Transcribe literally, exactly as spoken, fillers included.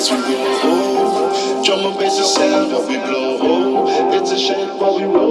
as we go. Oh, drum and bass the sound that we blow. Oh, it's a shame, but we roll.